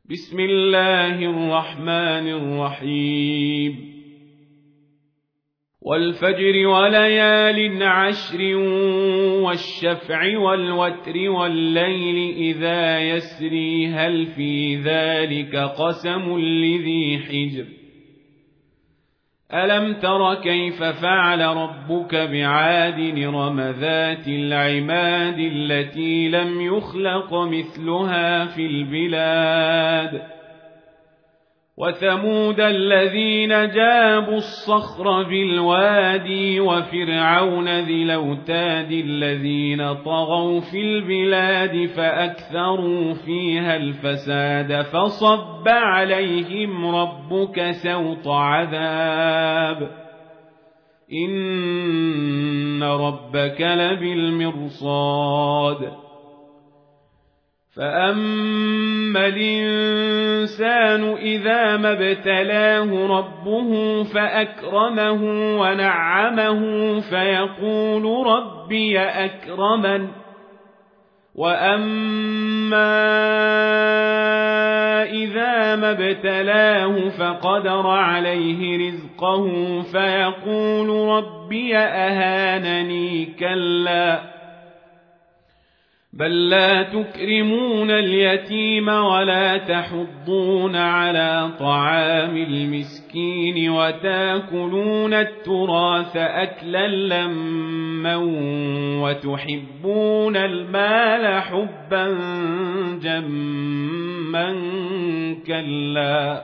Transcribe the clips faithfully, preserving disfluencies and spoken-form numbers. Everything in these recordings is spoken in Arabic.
بسم الله الرحمن الرحيم والفجر وليال عشر والشفع والوتر والليل إذا يسري هل في ذلك قسم لذي حجر ألم تر كيف فعل ربك بعاد إرم ذات العماد التي لم يخلق مثلها في البلاد وثمود الذين جابوا الصخر بالوادي وفرعون ذي الأوتاد الذين طغوا في البلاد فأكثروا فيها الفساد فصب عليهم ربك سوط عذاب إن ربك لبالمرصاد فأما الإنسان إذا ما ابتلاه ربه فأكرمه ونعمه فيقول ربي أكرمن وأما إذا ما ابتلاه فقدر عليه رزقه فيقول ربي أهانني كلا بل لا تكرمون اليتيم ولا تحضون على طعام المسكين وتاكلون التراث أكلا لما وتحبون المال حبا جما كلا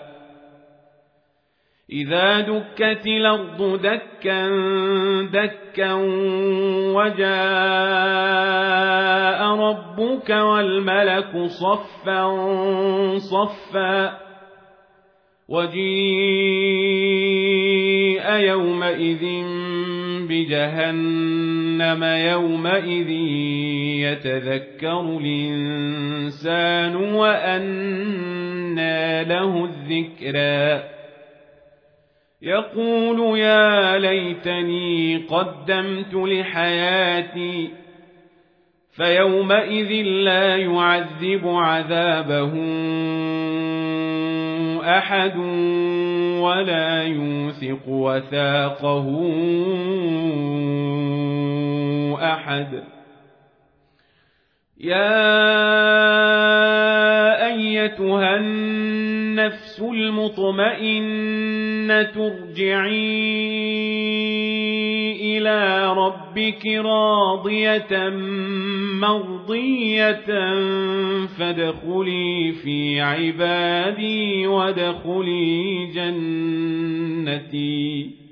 إذا دكت الأرض دكا دكا وجاء ربك والملك صفا صفا وجيء يومئذ بجهنم يومئذ يتذكر الإنسان وأنى له الذكرى يقول يا ليتني قدمت لحياتي فيومئذ لا يعذب عذابه أحد ولا يوثق وثاقه أحد يا أيتها النفس المطمئنة ارجعي إلى ربك راضية مرضية فادخلي في عبادي وادخلي جنتي